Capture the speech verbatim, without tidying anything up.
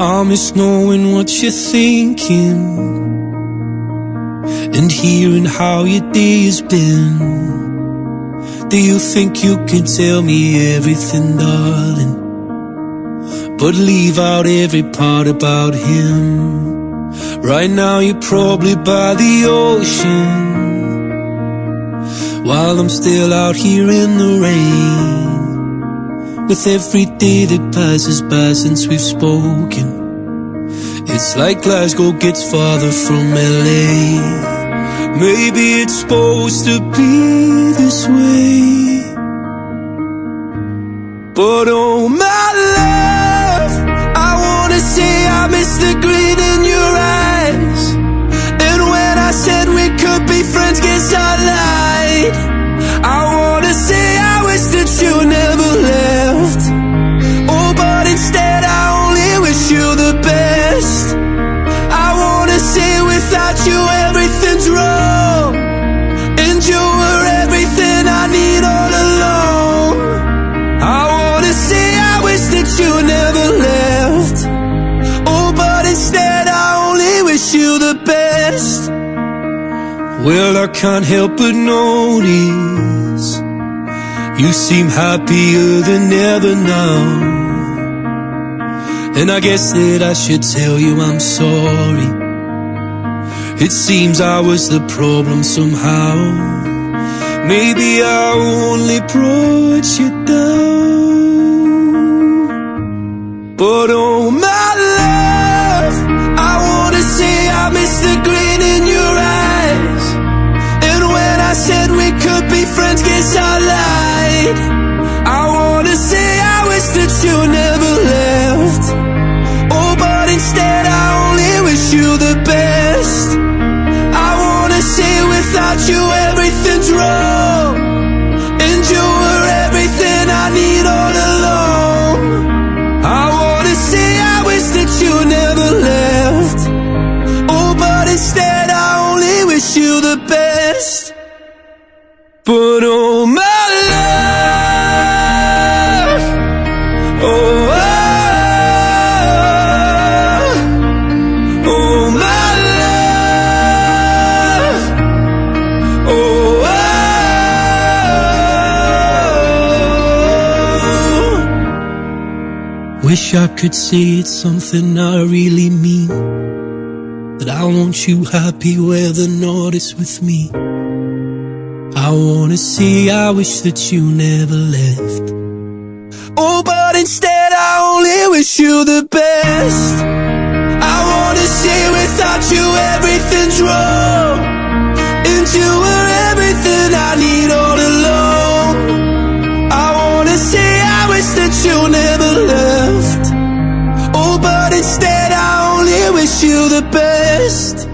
I miss knowing what you're thinking and hearing how your day has been. Do you think you can tell me everything, darling, but leave out every part about him? Right now you're probably by the ocean, while I'm still out here in the rain. With every day that passes by since we've spoken, it's like Glasgow gets farther from L A. Maybe it's supposed to be this way, but oh my love, I wanna say I miss the green in your eyes. And when I said we could be friends, guess I lied. I wanna say I wish that you never left. Oh, but instead I only wish you the best. I wanna say without you everything's wrong, and you were everything I need all along. I wanna say I wish that you never left. Oh, but instead I only wish you the best. Well, I can't help but notice you seem happier than ever now, and I guess that I should tell you I'm sorry. It seems I was the problem somehow. Maybe I only brought you down, but oh my love, I wanna say I miss the green in your eyes. And when I said we could be friends, guess I lied. I wanna say I wish that you never left. Oh, but instead I only wish you the best. I wanna say without you everything's wrong, and you were everything I need all along. I wanna say I wish that you never left. Oh, but instead I only wish you the best. But oh my love, oh, oh, oh my love, oh, oh. Wish I could say it's something I really mean, that I want you happy where the north is with me. I wanna say I wish that you never left. Oh, but instead I only wish you the best. I wanna say without you everything's wrong, and you were everything I need all along. I wanna say I wish that you never left. Oh, but instead I only wish you the best.